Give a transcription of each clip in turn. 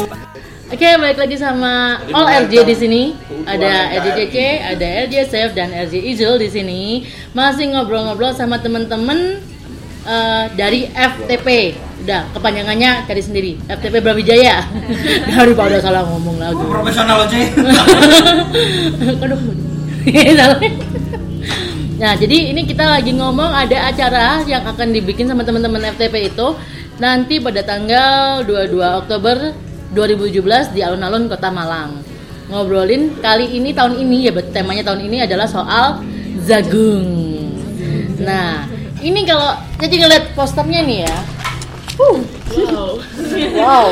Oke, balik lagi sama All RJ di sini. Ada RJ CC, ada RJ Chef dan RJ Izul di sini. Masih ngobrol-ngobrol sama teman-teman dari FTP. Udah, kepanjangannya cari sendiri. FTP Brawijaya. Daripada salah ngomong lagi. Profesional aja. Nah, jadi ini kita lagi ngomong ada acara yang akan dibikin sama teman-teman FTP itu nanti pada tanggal 22 Oktober 2017 di alun-alun Kota Malang. Ngobrolin kali ini tahun ini ya, temanya tahun ini adalah soal jagung. Nah, ini kalau jadi ngeliat posternya nih ya. Wow.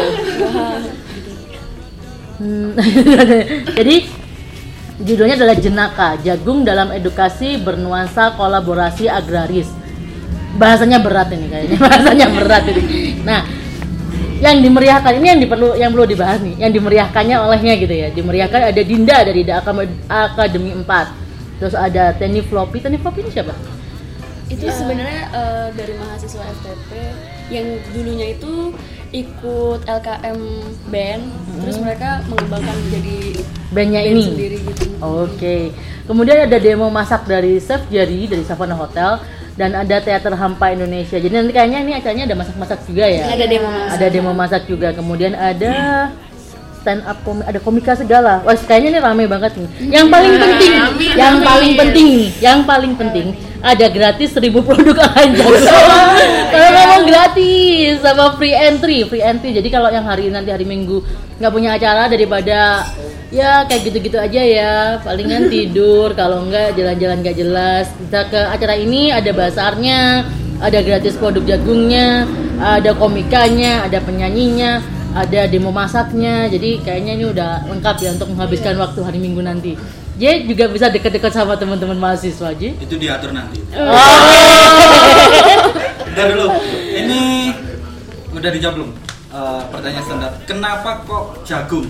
Jadi judulnya adalah Jenaka, jagung dalam edukasi bernuansa kolaborasi agraris. Bahasanya berat ini kayaknya, bahasanya berat ini. Nah, yang dimeriahkan ini yang perlu dibahas nih, yang dimeriahkannya olehnya gitu ya. Dimeriahkan ada Dinda dari Akademi 4. Terus ada Tenny Floppy ini siapa? Itu sebenarnya dari mahasiswa FTP yang dulunya itu ikut LKM band, terus mereka mengembangkan menjadi bandnya band ini sendiri gitu. Oke. Kemudian ada demo masak dari Chef Jerry dari Savana Hotel. Dan ada Teater Hampa Indonesia. Jadi nanti kayaknya ini acaranya ada masak-masak juga ya. Ada demo masak. Ada demo masak juga. Kemudian ada stand up ada komika segala. Wah, kayaknya ini ramai banget nih. Yang paling penting ada gratis 1000 produk aja. Kalau ngomong gratis sama free entry. Jadi kalau yang nanti hari Minggu nggak punya acara, daripada ya kayak gitu-gitu aja ya, palingan tidur, kalau enggak jalan-jalan gak jelas. Kita ke acara ini ada basarnya, ada gratis produk jagungnya, ada komikanya, ada penyanyinya, ada demo masaknya. Jadi kayaknya ini udah lengkap ya untuk menghabiskan waktu hari Minggu nanti. J juga bisa deket-deket sama teman-teman mahasiswa J. Itu diatur nanti. Udah dulu. Ini udah dijawab belum? Pertanyaan standar. Kenapa kok jagung?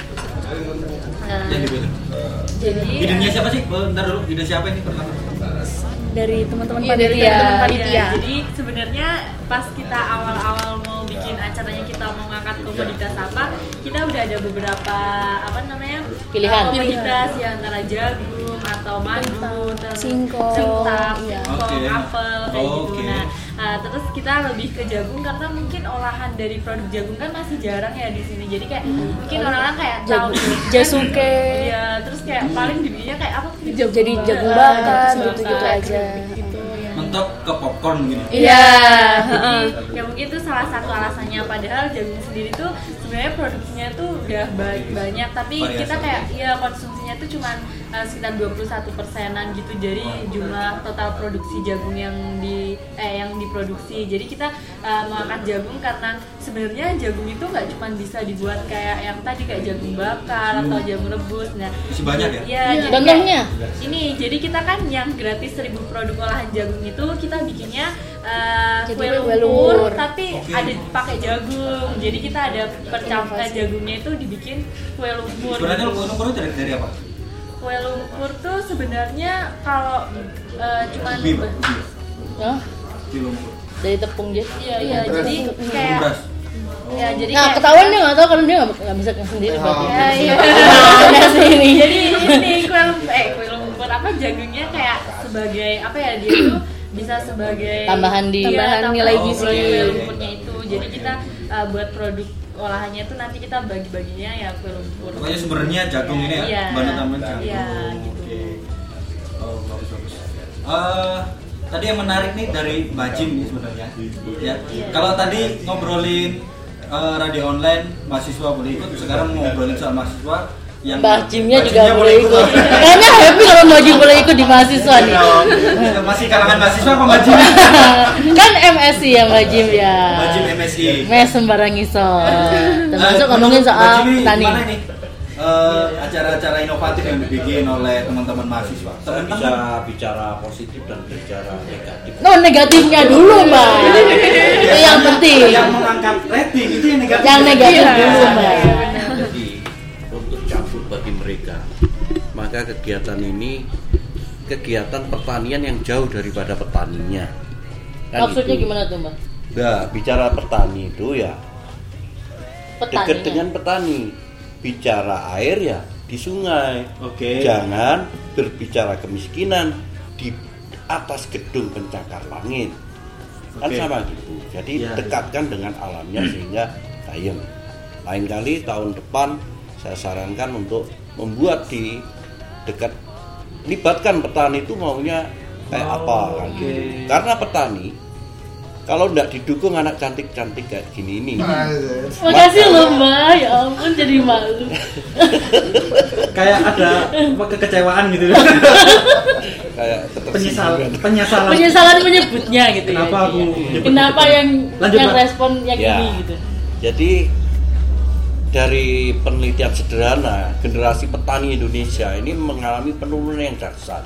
Yang dipilih. Jadi idenya siapa sih? Bentar dulu, ide siapa ini pertama? dari teman-teman panitia. Jadi sebenarnya pas kita awal-awal mau bikin acaranya, kita mau ngangkat komoditas apa, kita udah ada beberapa pilihan komoditas yang antara jagung atau madu, singkong, apel kayak gitu. Nah, terus kita lebih ke jagung karena mungkin olahan dari produk jagung kan masih jarang ya di sini. Jadi kayak mungkin orang-orang kayak tahu jasuke. Ya, terus kayak paling dibikinnya kayak apa? Jadi jagung bakar gitu-gitu aja. Mentok ke popcorn gini. Iya. Ya mungkin itu salah satu alasannya. Padahal jagung sendiri tuh sebenarnya produksinya tuh udah banyak, tapi kita kayak ya konsumsinya tuh cuman sekitar 21%-an gitu. Jadi jumlah total produksi jagung yang diproduksi. Jadi kita mengangkat jagung karena sebenarnya jagung itu nggak cuma bisa dibuat kayak yang tadi kayak jagung bakar atau jagung rebus. Nah, masih banyak ya? Iya, contohnya ini jadi kita kan yang gratis 1000 produk olahan jagung itu kita bikinnya kue lumpur tapi ada pakai jagung. Jadi kita ada percampuran jagungnya itu dibikin kue lumpur. Sebenarnya kue lumpur itu dari apa? Kue lumpur tuh sebenarnya kalau cuman lumpur dari tepung J. Iya, jadi kayak beras. Ya, jadi nah, ketahuan dia nggak tahu karena dia nggak bisa sendiri berarti. Iya. Jadi ini kue lumpur apa jagungnya kayak sebagai apa ya, dia tuh bisa sebagai tambahan nilai gizi kue lumpurnya itu. Jadi kita buat produk olahannya itu nanti kita bagi-baginya ya kue lumpur. Pokoknya sumbernya jagung ini ya, bahan utama jagung. Iya, gitu. Oh, bagus. Tadi yang menarik nih dari Mbak Jim nih sebenarnya. Ya. Kalau tadi ngobrolin radio online mahasiswa boleh ikut, sekarang ngobrolin soal mahasiswa yang Mbak Jimnya juga boleh ikut. Kayaknya happy kalau Mbak Jim boleh ikut di mahasiswa nih. Masih kalangan mahasiswa apa Mbak Jim? Kan MSI ya Mbak Jim ya. Mbak Jim MSI. Mes sembarang iso. Termasuk ngomongin soal tani. Acara-acara inovatif yang dibikin oleh teman-teman mahasiswa. Bisa bicara positif dan bicara negatif. No, negatifnya dulu Mbak. Itu yang penting. Yang mengangkat rating itu yang negatif. Yang negatif dulu Mbak. Jadi untuk cabut bagi mereka, maka kegiatan ini kegiatan pertanian yang jauh daripada petaninya. Kan maksudnya itu gimana tuh Mbak? Nah, bicara petani itu ya dekat dengan petani. Bicara air ya di sungai. Oke. Jangan berbicara kemiskinan di atas gedung pencakar langit. Kan sama gitu. Jadi dekatkan dengan alamnya sehingga ayem. Lain kali tahun depan saya sarankan untuk membuat di dekat, libatkan petani itu maunya kayak apa kan gitu. Karena petani kalau tidak didukung anak cantik-cantik kayak gini ini. Makasih loh Mbak, ya ampun jadi malu. Kayak ada kekecewaan gitu. Kayak penyesalan menyebutnya gitu. Kenapa ya. aku Kenapa yang Pak. respon yang ya. ini gitu. Jadi dari penelitian sederhana, generasi petani Indonesia ini mengalami penurunan yang dahsyat.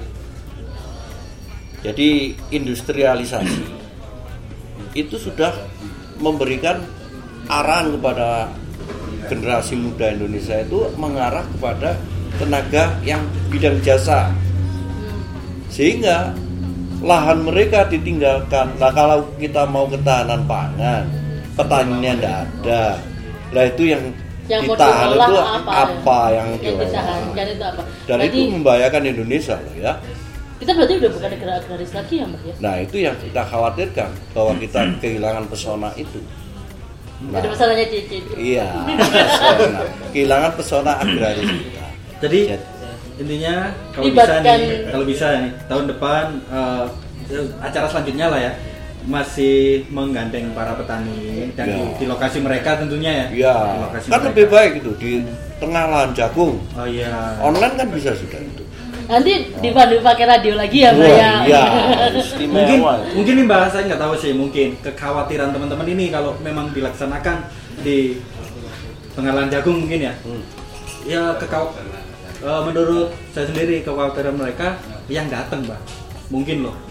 Jadi industrialisasi itu sudah memberikan arahan kepada generasi muda Indonesia itu mengarah kepada tenaga yang bidang jasa, sehingga lahan mereka ditinggalkan. Nah kalau kita mau ketahanan pangan, petaninya tidak ada, lah itu yang ditahan itu apa yang ditahan itu apa? Dan berarti, itu membahayakan Indonesia loh ya. Kita berarti udah bukan negara agraris lagi ya Mbak ya? Nah itu yang kita khawatirkan, bahwa kita kehilangan pesona itu. Nah, ada pesonanya Cici. Iya, pesona. Kehilangan pesona agraris kita. Jadi intinya kalau bisa nih tahun depan acara selanjutnya lah ya, masih menggandeng para petani dan di lokasi mereka tentunya ya. Iya. Kan mereka lebih baik itu di tengah lahan jagung. Oh iya. Online kan bisa sudah itu. Nanti dipandu pakai radio lagi ya Mbak ya. Iya. Mungkin nih Mbak, saya nggak tahu sih, mungkin kekhawatiran teman-teman ini kalau memang dilaksanakan di tengah lahan jagung mungkin ya. Ya menurut saya sendiri kekhawatiran mereka yang datang Mbak. Mungkin loh.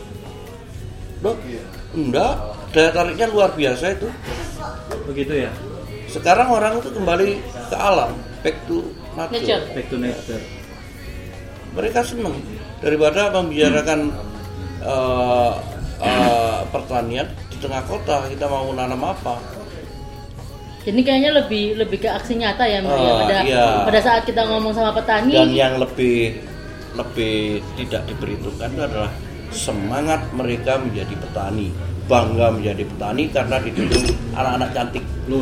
Enggak, daya tariknya luar biasa itu. Begitu ya. Sekarang orang itu kembali ke alam, back to nature. Back to nature. Mereka senang daripada membicarakan pertanian di tengah kota. Kita mau nanam apa? Jadi kayaknya lebih ke aksi nyata ya Mbak ya. Pada saat kita ngomong sama petani. Dan yang lebih tidak diperhitungkan itu adalah semangat mereka menjadi petani, bangga menjadi petani karena didukung anak-anak cantik.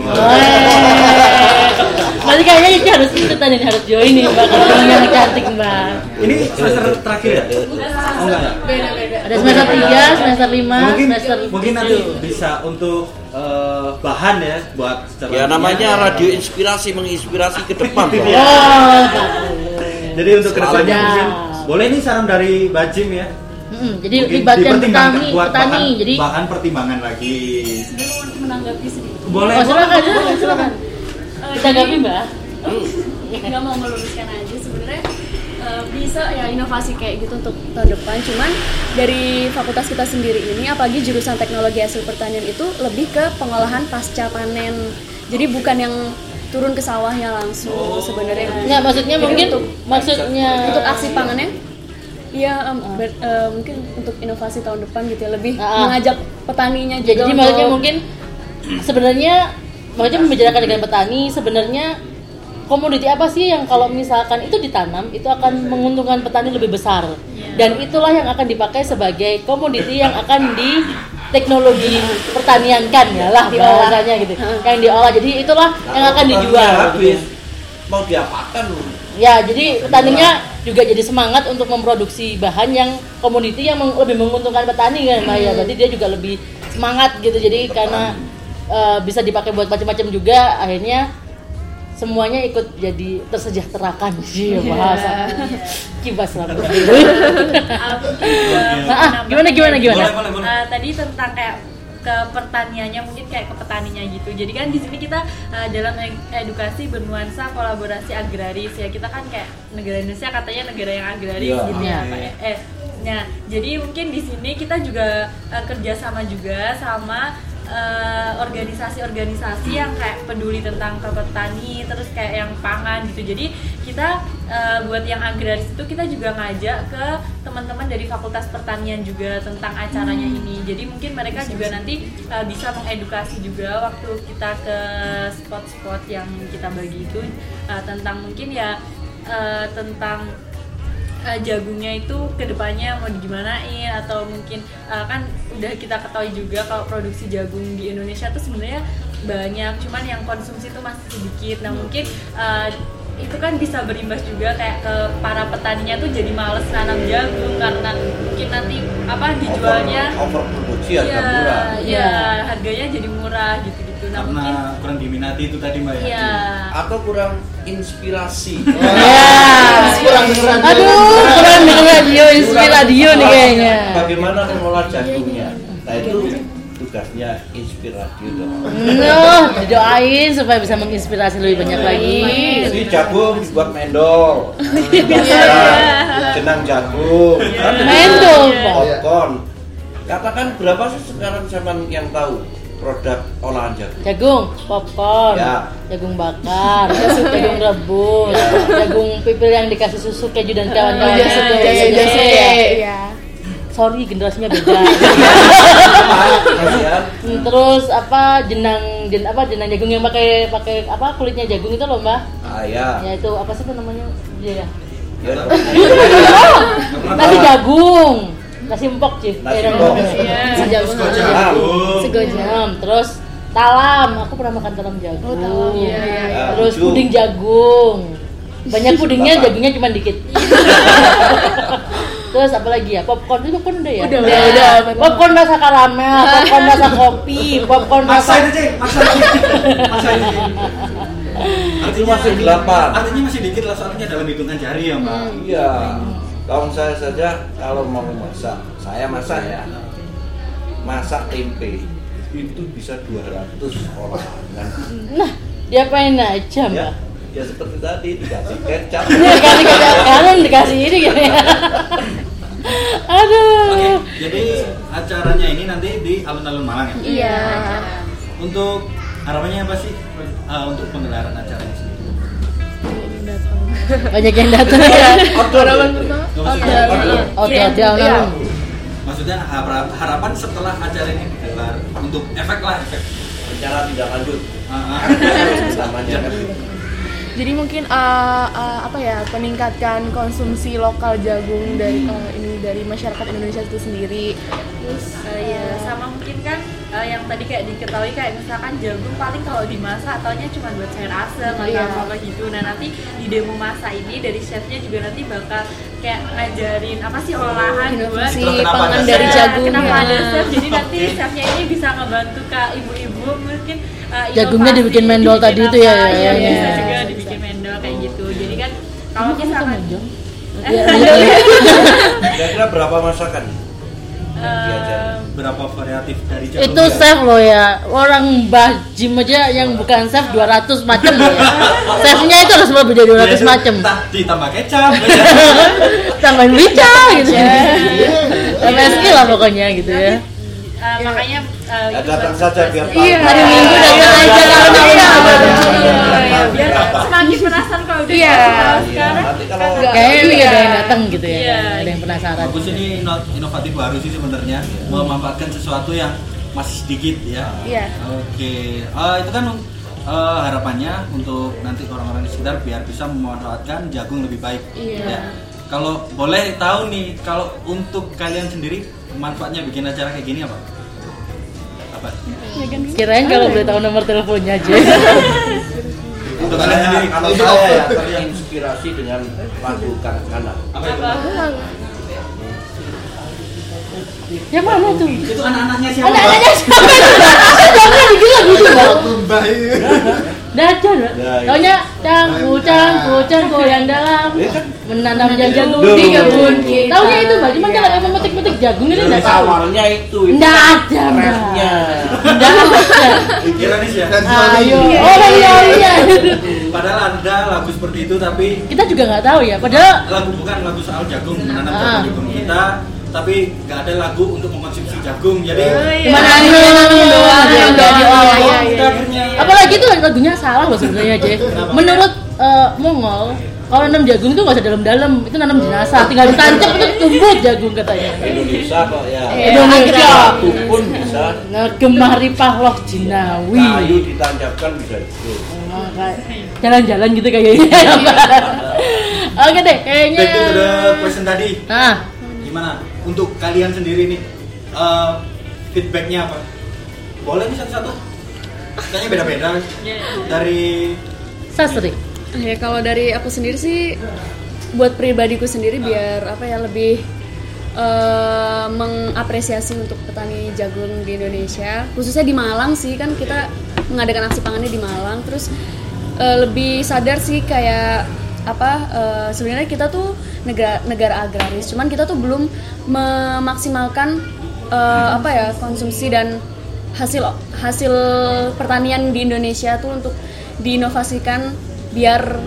Berarti kayaknya itu harus ikutan ini, harus join nih Mbak, kalau anak cantik Mbak. Ini semester terakhir ya? Oh enggak ya? Beda-beda. Ada semester 3, semester 5, mungkin nanti bisa untuk bahan ya buat ya namanya radio inspirasi, menginspirasi ke depan. Jadi untuk kedepannya mungkin boleh nih saran dari Bajim ya. Jadi libatkan petani, jadi bahan pertimbangan lagi. Sebelum menanggapi sedikit. Boleh. Oh, silakan. Tanggapi Mbak. Nggak mau meluruskan aja sebenarnya bisa ya inovasi kayak gitu untuk tahun depan. Cuman dari fakultas kita sendiri ini, apalagi jurusan teknologi hasil pertanian itu lebih ke pengolahan pasca panen. Jadi bukan yang turun ke sawahnya langsung sebenarnya. Nggak, maksudnya jadi mungkin maksudnya untuk aksi pangannya. Iya, mungkin untuk inovasi tahun depan gitu ya, lebih mengajak petaninya juga. Jadi maksudnya mungkin sebenarnya membicarakan dengan petani, sebenarnya komoditi apa sih yang kalau misalkan itu ditanam itu akan menguntungkan petani lebih besar, dan itulah yang akan dipakai sebagai komoditi yang akan di teknologi pertanian kan ya lah bahasanya gitu, yang diolah, jadi itulah yang akan dijual. Mau diapakan loh? Ya, jadi petaninya juga jadi semangat untuk memproduksi bahan yang komoditi yang lebih menguntungkan petani kan Mbak ya. Berarti dia juga lebih semangat gitu. Jadi karena bisa dipakai buat macam-macam juga, akhirnya semuanya ikut jadi tersejahterakan sih bahasa kibas lah. Gimana? Boleh. Tadi tentang kayak ke pertaniannya, mungkin kayak ke petaninya gitu. Jadi kan di sini kita dalam edukasi bernuansa kolaborasi agraris ya. Kita kan kayak negara Indonesia katanya negara yang agraris gitu ya Pak. Nah, jadi mungkin di sini kita juga kerjasama juga sama organisasi-organisasi yang kayak peduli tentang ke petani, terus kayak yang pangan gitu. Jadi kita buat yang agraris itu kita juga ngajak ke teman-teman dari Fakultas Pertanian juga tentang acaranya ini. Jadi mungkin mereka juga nanti bisa mengedukasi juga waktu kita ke spot-spot yang kita bagi itu tentang mungkin ya tentang jagungnya itu kedepannya mau digimanain, atau mungkin kan udah kita ketahui juga kalau produksi jagung di Indonesia tuh sebenarnya banyak, cuman yang konsumsi itu masih sedikit. Nah mungkin itu kan bisa berimbas juga kayak ke para petaninya tuh jadi males nanam jagung karena mungkin nanti dijualnya overproduksi harga murah. Iya, harganya jadi murah gitu-gitu. Nah, karena mungkin kurang diminati itu tadi Mbak ya. Iya. Atau kurang inspirasi. Kurang radio, inspirasi nih kayaknya. Bagaimana mengolah jagungnya? Nah itu tugasnya inspirasi dong. Didoain supaya bisa menginspirasi lebih banyak lagi. Jadi jagung dibuat mendol, jenang jagung, Mendol, popcorn. Katakan berapa sih sekarang zaman yang tahu produk olahan jagung? Jagung, popcorn, Ya. jagung bakar, jagung rebus, jagung pipil yang dikasih susu keju dan kawan-kawannya. Iya. Sorry, generasinya beda. Kasihan. Terus jenang jagung yang pakai kulitnya jagung itu loh Mbak. Ya. Ya itu apa sih itu namanya? Iya ya. Ya. Nasi jagung, nasi empok sih. Nasi empok. Nasi jagung. Sego jam. Terus talam, aku pernah makan talam jagung. talam. Iya. Terus Lucu. puding jagung. Banyak pudingnya, jagungnya cuma dikit. Terus apa lagi ya? Popcorn itu popcorn udah ya? Udah. Popcorn rasa karamel, popcorn rasa kopi, popcorn rasa Maksain aja, maksain. Itu masih 8. Artinya masih dikit lah, soalnya dalam hitungan jari ya Mbak. Iya. Kawan saya saja kalau mau masak, saya masak ya. Masak tempe itu bisa 200 olahan. Nah, diapain aja Mbak? Ya seperti tadi dikasih kecap. Dikasih kalian dikasih ini gitu ya. Aduh. Oke, jadi acaranya ini nanti di alun-alun Malang ya? Iya. Untuk harapannya apa sih untuk penggelaran acara ini sendiri? Banyak yang datang ya. Oke, alun-alun. Maksudnya harapan setelah acara ini digelar untuk efek. Rencana tidak lanjut. Namanya kan. Jadi mungkin peningkatkan konsumsi lokal jagung dari masyarakat Indonesia itu sendiri. terus ya sama mungkin kan yang tadi kayak diketahui kayak misalkan jagung paling kalau dimasak taunya cuma buat sayur asem atau apa gitu. Nah nanti di demo masak ini dari chefnya juga nanti bakal kayak ngajarin apa sih olahan buat Si pangan dari jagung. kenapa ada chef, jadi nanti chefnya ini bisa ngebantu ke ibu-ibu mungkin Jagungnya dibikin mendol tadi itu ya, ya, ya. bisa juga dibikin mendol kayak gitu. Jadi kan kalau misalkan Kira-kira berapa masakan? Berapa variatif dari jagung? Itu chef loh ya. Orang Mbah Jim aja yang bukan chef 200 macam loh ya. Chefnya itu harus lebih dari 200 macam. Ditambah kecap. Tambahin merica gitu. MSI lah pokoknya gitu ya. makanya Datang saja biar tahu. Hari Minggu datang aja kalau biar semakin penasaran kalau udah sekarang. Nanti kalau kayaknya ini ada yang datang gitu ya. Ada yang penasaran. Bagus, ini inovatif baru sih sebenarnya, memanfaatkan sesuatu yang masih sedikit ya. Iya. Oke, itu kan harapannya untuk nanti orang-orang di sekitar biar bisa memanfaatkan jagung lebih baik. Iya. Ya. Kalau boleh tahu nih, kalau untuk kalian sendiri manfaatnya bikin acara kayak gini apa? Apa? Kirain kalau boleh tahu nomor teleponnya aja. Untuk kalian sendiri, kalau saya ya terinspirasi dengan lagu kanak-kanak. apa itu? Yang mana tuh? Itu anak-anaknya siapa? Anak-anaknya siapa itu? Jangan digila gitu bang. Dacan, taunya cangku yang dalam menanam jagung di kebun. Taunya itu bang, cuman kalau yang memetik jagung ini nggak tahu. Awalnya itu Nggak ada, refnya. nggak ada. Ironis ya. Ayo, oh iya. Padahal ada lagu seperti itu, tapi Kita juga nggak tahu ya, padahal lagu bukan lagu soal jagung, menanam jagung. Kita tapi nggak ada lagu untuk mengkonsumsi jagung. Jadi Cuma nangis doang yang jadi orang. akhirnya Apalagi itu lagunya salah loh sebenarnya, Jay. Menurut Mongol, kalau nanam jagung itu nggak usah dalam-dalam, itu nanam jenazah, tinggal ditancap itu tumbuh jagung katanya. Indonesia kok ya. Indonesia Aku pun bisa. Ngegemari Pahloh Jinawi. Kayu ditancapkan bisa itu. Jalan-jalan gitu kayaknya. Oke deh, kayaknya. back to the question tadi. Nah, Gimana untuk kalian sendiri nih, feedbacknya apa? Boleh nih satu-satu? Kayaknya beda-beda dari Sasri. Ya kalau dari aku sendiri sih, buat pribadiku sendiri biar apa ya lebih mengapresiasi untuk petani jagung di Indonesia, khususnya di Malang sih, kan kita mengadakan aksi pangannya di Malang. Terus lebih sadar sih kayak sebenarnya kita tuh negara agraris, cuman kita tuh belum memaksimalkan konsumsi dan hasil pertanian di Indonesia tuh untuk diinovasikan biar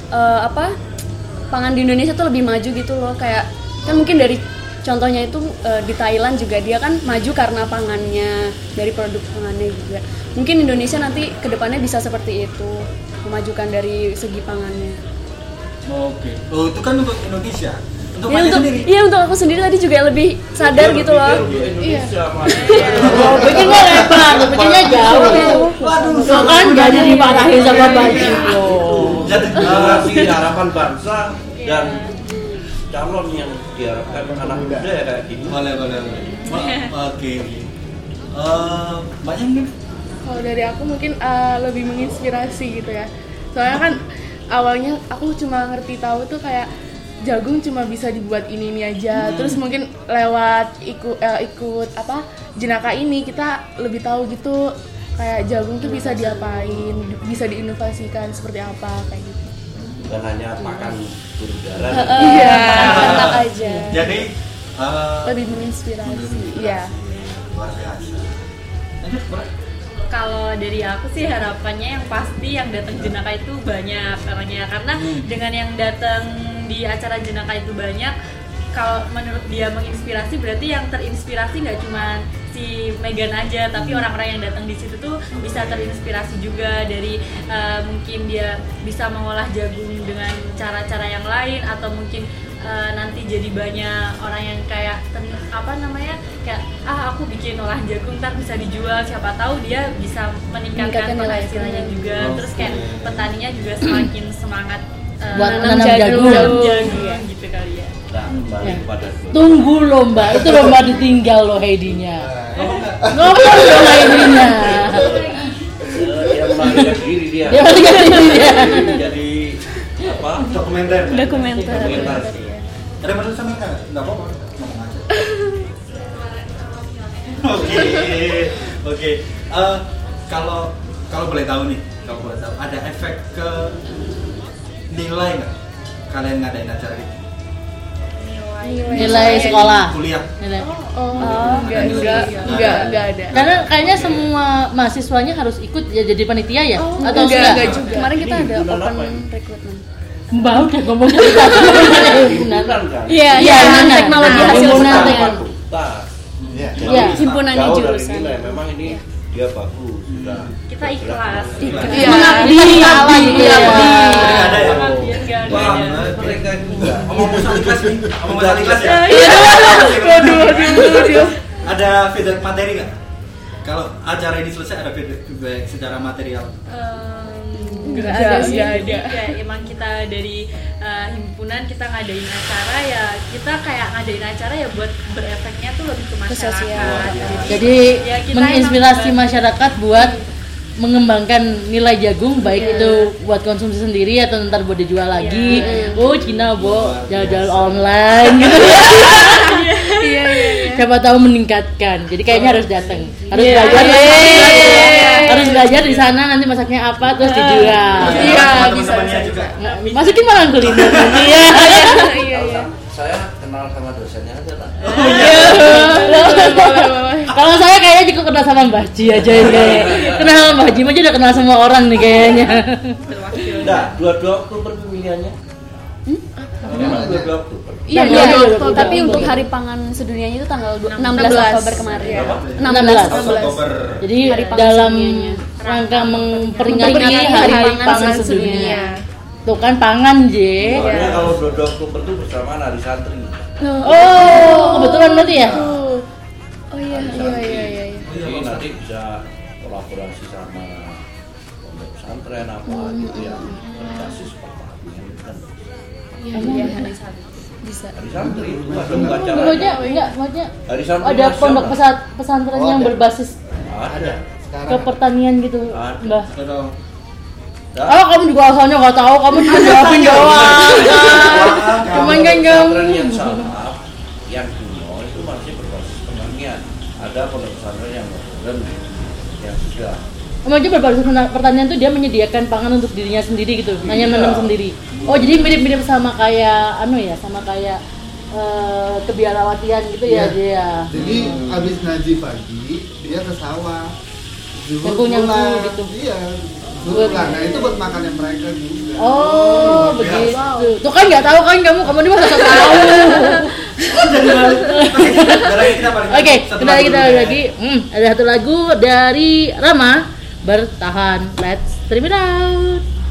pangan di Indonesia tuh lebih maju gitu loh. Kayak kan mungkin dari contohnya itu di Thailand juga dia kan maju karena pangannya, dari produk pangannya juga. Mungkin Indonesia nanti kedepannya bisa seperti itu, memajukan dari segi pangannya. Oke. Oh, itu kan untuk Indonesia. Untuk Ya, Maya sendiri. iya, untuk aku sendiri tadi juga lebih sadar gitu loh. Indonesia Oh, bikinnya lebar, bikinnya jauh. Waduh, Tuh kan jadi dimarahin sama Bajim loh. Jadi generasi harapan bangsa dan calon yang diharapkan anak muda ya kayak gini. boleh. Oke. Banyak nih. Kalau dari aku mungkin lebih menginspirasi gitu ya. Soalnya kan awalnya aku cuma ngerti tahu tuh kayak jagung cuma bisa dibuat ini aja. Terus mungkin lewat ikut jenaka ini kita lebih tahu gitu kayak jagung tuh bisa diapain, bisa diinovasikan seperti apa kayak gitu. Bukan hanya makan burung dara. Iya. Enak aja. Jadi Lebih menginspirasi. Iya. luar biasa. Lanjut, boleh. Kalau dari aku sih harapannya yang pasti yang datang jenaka itu banyak orangnya, karena dengan yang datang di acara jenaka itu banyak, kalau menurut dia menginspirasi, berarti yang terinspirasi nggak cuma si Megan aja, tapi orang-orang yang datang di situ tuh bisa terinspirasi juga dari mungkin dia bisa mengolah jagung dengan cara-cara yang lain, atau mungkin nanti jadi banyak orang yang kayak kayak aku bikin olah jagung ntar bisa dijual, siapa tahu dia bisa meningkatkan penghasilannya juga. Terus kayak petaninya juga semakin semangat Buat nanam nanam jagung. gitu kali ya. Nah, kembali kepada Tunggu loh Mbak, itu lomba ditinggal loh Heidinya. Ngomong loh Heidinya. dia melarikan diri dia. Dia melarikan diri dia. Jadi apa? Dokumenter. Dokumentasi. Ada menurut sama enggak apa-apa. Ngomong aja. Oke. Kalau boleh tahu nih, ada efek ke nilai nggak kalian ngadain acara ini? Nilai sekolah. Kuliah. Nilai. Enggak ada. Karena kayaknya semua mahasiswanya harus ikut ya jadi panitia ya? Atau enggak juga. Kemarin kita ada Himpunan apa open ini? recruitment. Mbak udah ngomong kita Himpunan kan? Iya, himpunan. teknologi Nah, hasil himpunan pertanian. teknologi. Iya. Iya. Himpunannya Jauh dari jurusan. nilai. Memang ini dia bagus sudah. Kita ikhlas. Iya. Mengabdi, mengabdi. Nggak ada ya? Pengabdian nggak ada. Wah, mereka itu enggak. Omong masalah kelas nih. Omong masalah kelas ya. Waduh. Ada feedback materi nggak? Kalau acara ini selesai ada feedback secara material. Enggak ada sih. Jadi kayak emang kita dari himpunan kita ngadain acara ya, kita kayak ngadain acara ya buat berefeknya tuh lebih ke masyarakat. sosial. Jadi ya kita menginspirasi emang masyarakat buat mengembangkan nilai jagung, baik itu buat konsumsi sendiri atau ntar buat dijual lagi. Oh Cina jalan-jalan online gitu. Iya. Siapa tahu meningkatkan. Jadi kayaknya harus datang, harus belajar, harus belajar di sana nanti masaknya apa terus dijual. Iya, Teman-temannya juga. Masukin malah kuliner nanti ya. Iya. Saya kenal sama dosennya aja lah. Kalau saya kayaknya cukup kenal sama Mbah Ji aja ini. Kenal sama Mbah Ji aja udah kenal semua orang nih kayaknya. Nah, 22 Oktober pemilihannya. Memang 22 Oktober. Iya, Iya, Tapi Oktober. untuk Hari Pangan Sedunianya itu tanggal 16 16 Oktober kemarin. Iya. 16 Oktober. Jadi Hari Pangan dalam Sedunianya. rangka memperingati Memperingati Hari Hari Pangan Pangan Sedunia. Tuh kan pangan, J. Soalnya kalau 22 Oktober itu bersamaan Hari Santri. Oh, kebetulan berarti ya? Oh iya. Jadi nanti bisa kolaborasi sama pondok pesantren apa gitu yang berbasis pertanian kan. Iya. Bisa. Hari Santri itu ada upacara. Maksudnya Hari Santri ada nasional. pondok pesantren Oh, yang ada. berbasis Ada. ke pertanian gitu, Ada. Mbah. Betul. Oh, kamu juga asalnya nggak tahu, kamu cuma jawabin doang. Cuman kan kamu. Pesantren yang sama, yang kuno itu masih berbasis pertanian. Ada pondok pesantren yang modern, yang sudah. Maksudnya berbasis pertanian tuh dia menyediakan pangan untuk dirinya sendiri gitu, hanya menanam sendiri. Oh, jadi mirip-mirip sama kayak sama kayak kebiarawatian gitu ya Iya. dia. Jadi abis ngaji pagi dia ke sawah. Zuhur Nyangkul-nyangkul pulang. gitu. Iya. Zuhur pulang. Nah itu buat makannya mereka juga. Oh, Iya. begitu. Tuh kan nggak tahu kan kamu ini masa tahu. Oke, kita lagi. Ada satu lagu dari Rama, Bertahan. Let's stream it out.